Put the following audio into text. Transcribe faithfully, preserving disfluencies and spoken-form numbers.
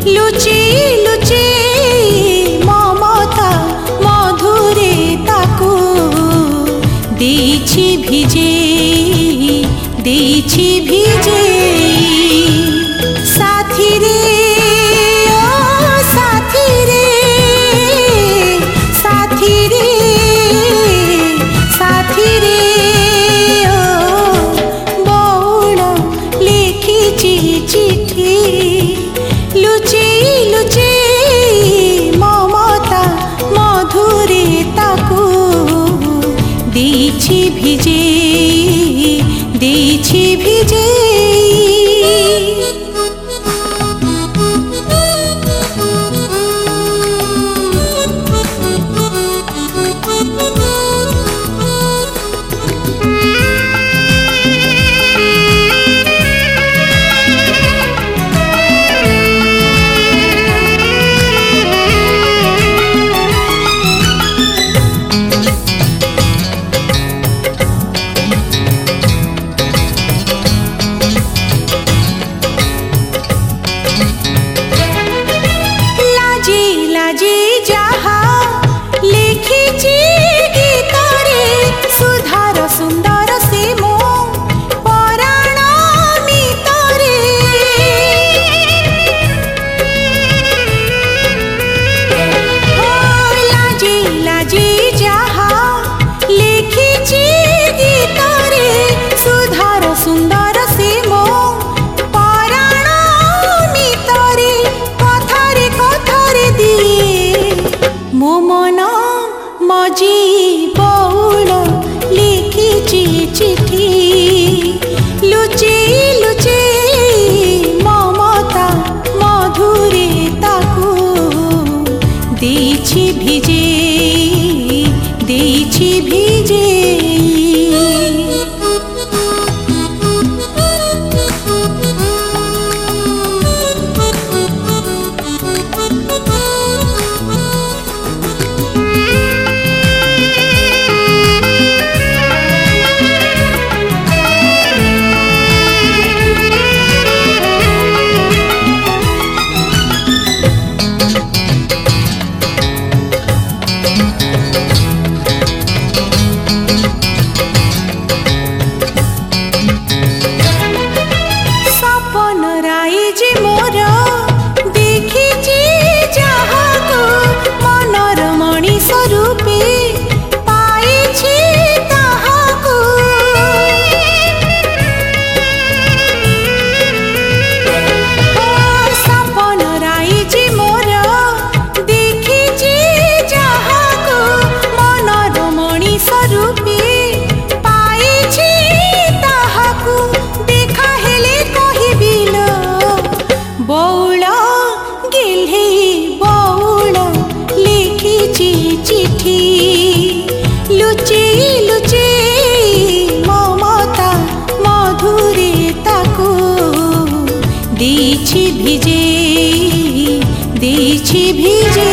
लुचि लुचि ममता मधुरे ताकू देछि भिजेई देछि भिजेई साथी रे ओ साथी रे साथी रे साथी रे ओ बौल लिखिछि चिठी लुचि लुचि ममता मधुरे ताकू देछि भिजेई देछि भिजेई मजी बौल लिखिछि चिठी लुचि लुचि ममता मधुरे ताकू देछि भिजेई देछि भिजेई बौल गिल्ही बौल लिखिछि चिठी लुचि लुचि ममता मधुरे ताकू देछि भिजेई देछि भिजेई।